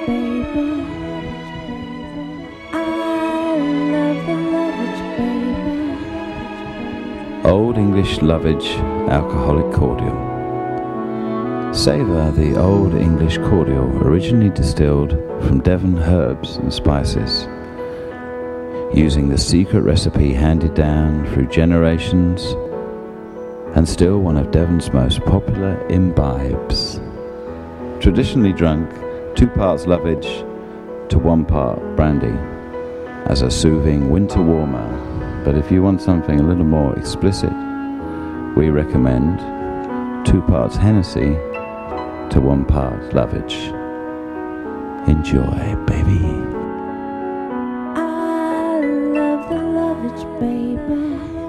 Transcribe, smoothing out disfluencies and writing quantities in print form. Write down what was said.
baby. I love the Lovage, baby. Old English Lovage Alcoholic Cordial. Savour the Old English Cordial, originally distilled from Devon herbs and spices, using the secret recipe handed down through generations, and still one of Devon's most popular imbibes. Traditionally drunk 2 parts Lovage to 1 part brandy as a soothing winter warmer, but if you want something a little more explicit, we recommend 2 parts Hennessy to 1 part Lovage. Enjoy, baby. I love the Lovage, baby.